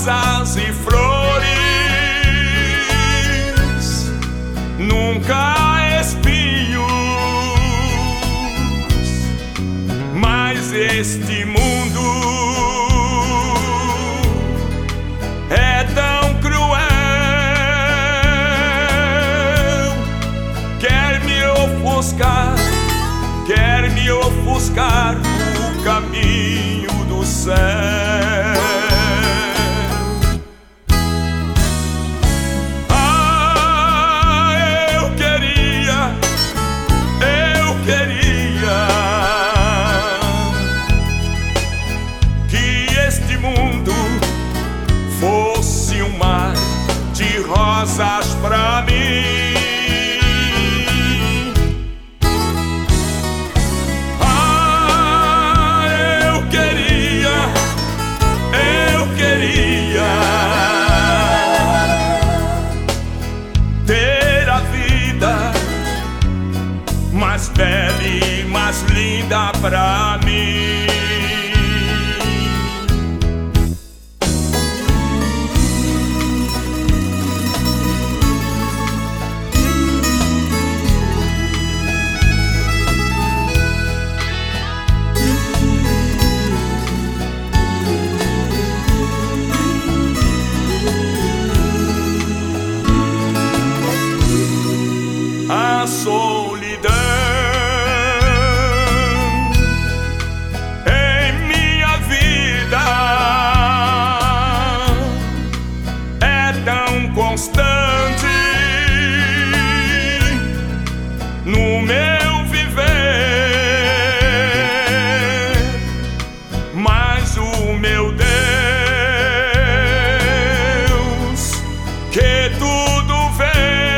rosas e flores, nunca espinhos, mas este mundo é tão cruel, quer me ofuscar o caminho do céu. Ah, eu queria que este mundo fosse um mar de rosas pra mim. Mais bela e mais linda pra mim. A solidão em minha vida é tão constante no meu viver, mas o meu Deus, que tudo vê,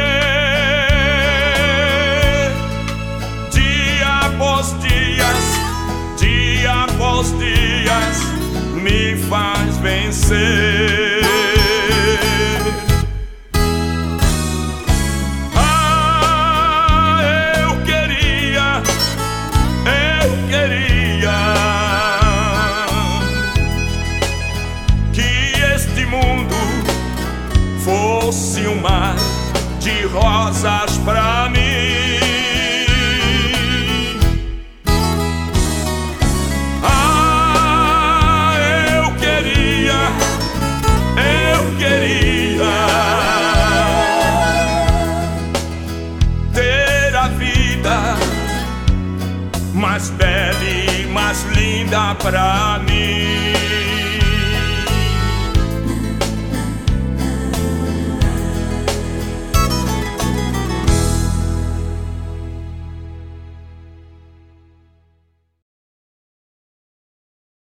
dia após dias, me faz vencer. Ah, eu queria que este mundo fosse um mar de rosas pra mim. Mais bela e mais linda pra mim.